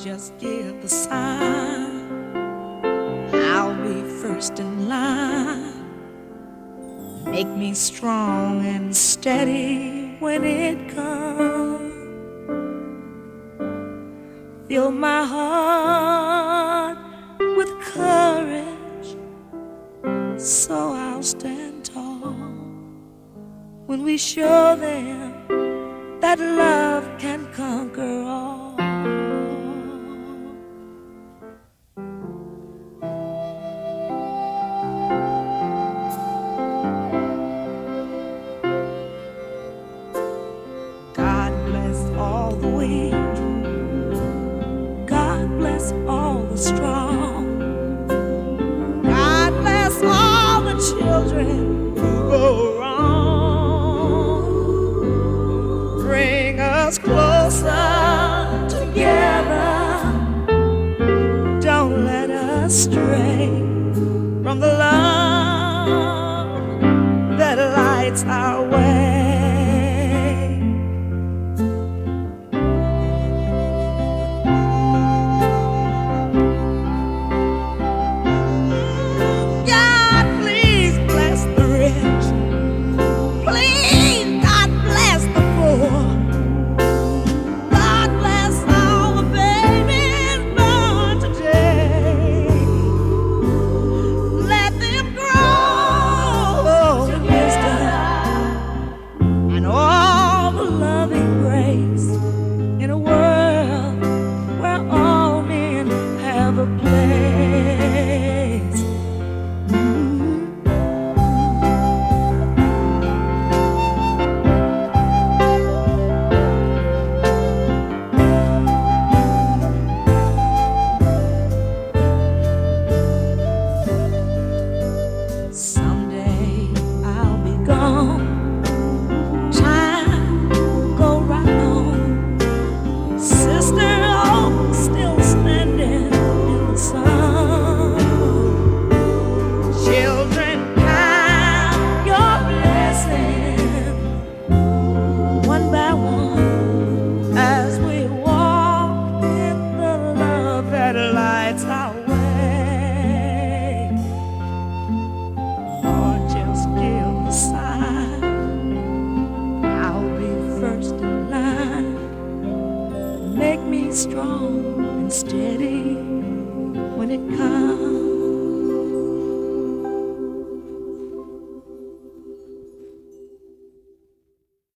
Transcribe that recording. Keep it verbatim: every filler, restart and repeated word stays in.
just give the sign. I'll be first in line. Make me strong and steady when it comes. Fill my heart with courage, so I'll stand tall when we show them that love can conquer all. God bless all the weak. God bless all the strong. God bless all the children who go wrong. Bring us closer together. Don't let us stray from the love that lights our way. Strong and steady when it comes.